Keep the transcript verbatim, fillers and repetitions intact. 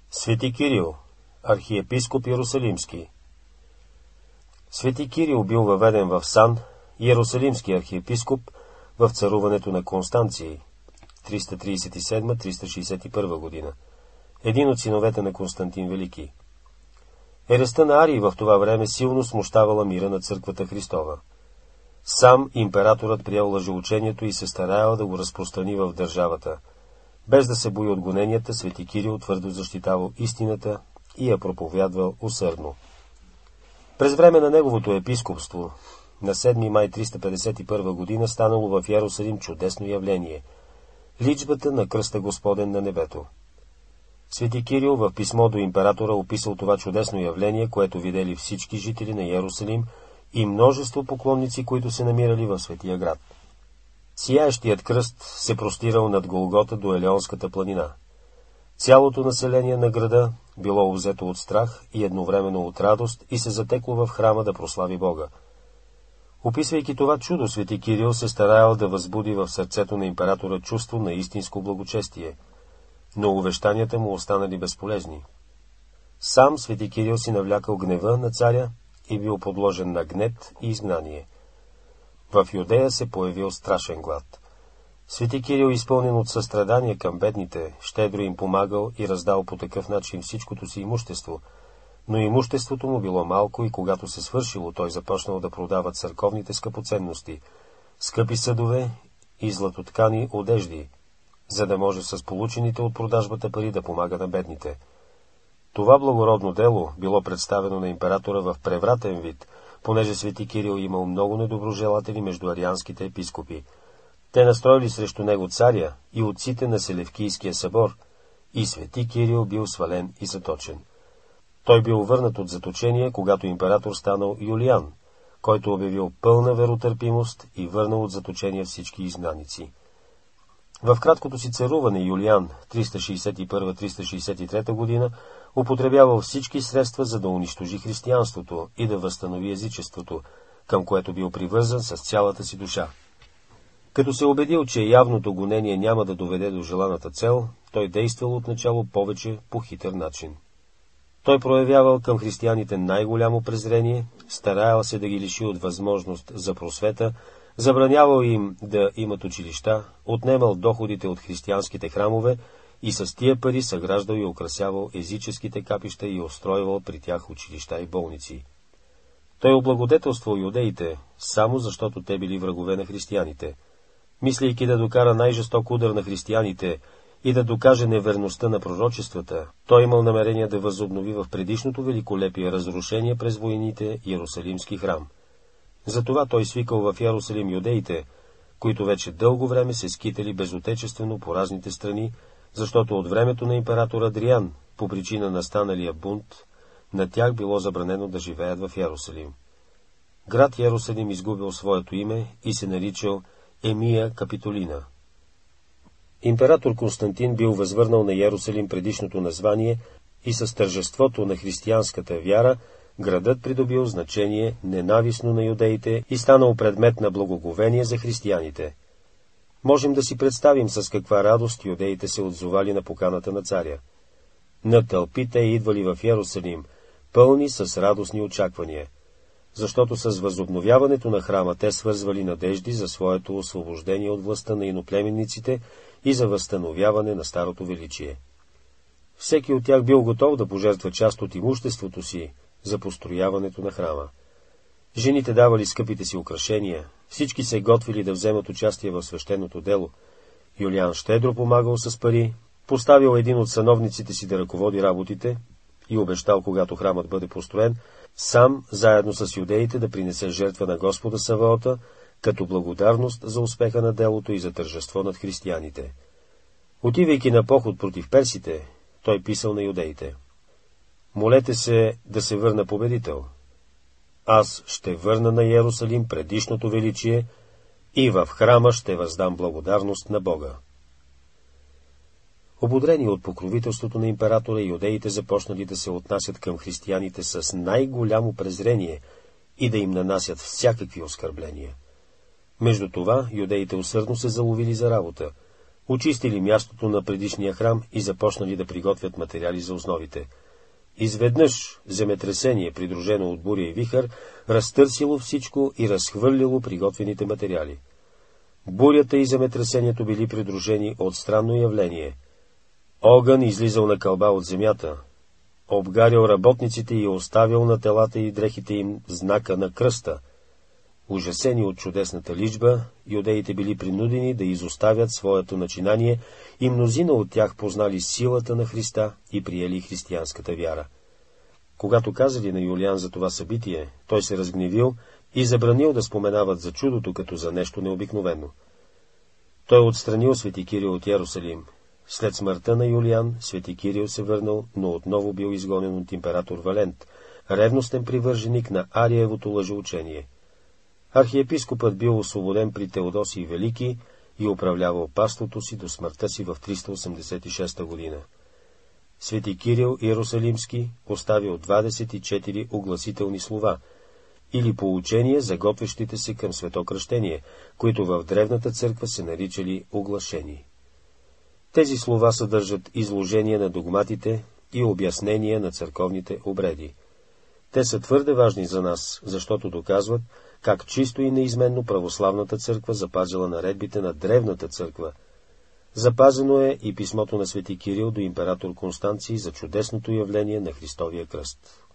Свети Кирил, архиепископ Иерусалимски. Свети Кирил бил въведен в сан Иерусалимски архиепископ в царуването на Констанций, триста тридесет и седма до триста шейсет и първа година, един от синовете на Константин Велики. Ерестта на Арий в това време силно смущавала мира на църквата Христова. Сам императорът приел лъжеучението и се стараял да го разпространи в държавата. Без да се бои от гоненията, свети Кирил твърдо защитавал истината и я проповядвал усърдно. През време на неговото епископство, на седми май триста петдесет и първа година, станало в Иерусалим чудесно явление – личбата на кръста Господен на небето. Свети Кирил в писмо до императора описал това чудесно явление, което видели всички жители на Иерусалим и множество поклонници, които се намирали в светия град. Сияещият кръст се простирал над Голгота до Елеонската планина. Цялото население на града било взето от страх и едновременно от радост и се затекло в храма да прослави Бога. Описвайки това чудо, свети Кирил се стараял да възбуди в сърцето на императора чувство на истинско благочестие, но увещанията му останали безполезни. Сам свети Кирил си навлякал гнева на царя и бил подложен на гнет и изгнание. В Юдея се появил страшен глад. Свети Кирил, изпълнен от състрадание към бедните, щедро им помагал и раздал по такъв начин всичкото си имущество, но имуществото му било малко и когато се свършило, той започнал да продава църковните скъпоценности, скъпи съдове и златоткани одежди, за да може с получените от продажбата пари да помага на бедните. Това благородно дело било представено на императора в превратен вид, понеже свети Кирил имал много недоброжелатели между арианските епископи. Те настроили срещу него царя и отците на Селевкийския събор, и свети Кирил бил свален и заточен. Той бил върнат от заточение, когато император станал Юлиан, който обявил пълна веротърпимост и върнал от заточение всички изгнаници. В краткото си царуване Юлиан, триста шейсет и първа до триста шейсет и трета година, употребявал всички средства, за да унищожи християнството и да възстанови езичеството, към което бил привързан с цялата си душа. Като се убедил, че явното гонение няма да доведе до желаната цел, той действал отначало повече по хитър начин. Той проявявал към християните най-голямо презрение, стараял се да ги лиши от възможност за просвета, забранявал им да имат училища, отнемал доходите от християнските храмове и с тия пари съграждал и украсявал езическите капища и устройвал при тях училища и болници. Той облагодетелствал юдеите, само защото те били врагове на християните. Мислейки да докара най-жесток удар на християните и да докаже неверността на пророчествата, той имал намерение да възобнови в предишното великолепие разрушение през войните Иерусалимски храм. Затова той свикал в Иерусалим юдеите, които вече дълго време се скитали безотечествено по разните страни, защото от времето на император Адриан, по причина на станалия бунт, на тях било забранено да живеят в Иерусалим. Град Иерусалим изгубил своето име и се наричал Емия Капитолина. Император Константин бил възвърнал на Иерусалим предишното название и с тържеството на християнската вяра градът придобил значение ненавистно на юдеите и станал предмет на благоговение за християните. Можем да си представим с каква радост юдеите се отзовали на поканата на царя. На тълпите идвали в Иерусалим, пълни с радостни очаквания, защото с възобновяването на храма те свързвали надежди за своето освобождение от властта на иноплеменниците и за възстановяване на старото величие. Всеки от тях бил готов да пожертва част от имуществото си за построяването на храма. Жените давали скъпите си украшения, всички се готвили да вземат участие в свещеното дело. Юлиан щедро помагал с пари, поставил един от сановниците си да ръководи работите и обещал, когато храмът бъде построен, сам, заедно с юдеите, да принесе жертва на Господа Саваота, като благодарност за успеха на делото и за тържество над християните. Отивайки на поход против персите, той писал на юдеите: молете се да се върна победител. Аз ще върна на Иерусалим предишното величие и в храма ще въздам благодарност на Бога. Ободрени от покровителството на императора, юдеите започнали да се отнасят към християните с най-голямо презрение и да им нанасят всякакви оскърбления. Между това, юдеите усърдно се заловили за работа, очистили мястото на предишния храм и започнали да приготвят материали за основите. Изведнъж земетресение, придружено от буря и вихър, разтърсило всичко и разхвърлило приготвените материали. Бурята и земетресението били придружени от странно явление. Огън излизал на кълба от земята, обгарял работниците и оставил на телата и дрехите им знака на кръста. Ужасени от чудесната личба, юдеите били принудени да изоставят своето начинание и мнозина от тях познали силата на Христа и приели християнската вяра. Когато казали на Юлиан за това събитие, той се разгневил и забранил да споменават за чудото като за нещо необикновено. Той отстранил свети Кирил от Йерусалим. След смъртта на Юлиан, свети Кирил се върнал, но отново бил изгонен от император Валент, ревностен привърженик на Ариевото лъжеучение. Архиепископът бил освободен при Теодосий Велики и управлявал паството си до смъртта си в триста осемдесет и шеста година. Свети Кирил Иерусалимски оставил двадесет и четири огласителни слова, или поучения, заготвящите се към светокръщение, които в древната църква се наричали оглашени. Тези слова съдържат изложение на догматите и обяснение на църковните обреди. Те са твърде важни за нас, защото доказват, как чисто и неизменно православната църква запазила наредбите на древната църква. Запазено е и писмото на свети Кирил до император Констанций за чудесното явление на Христовия кръст.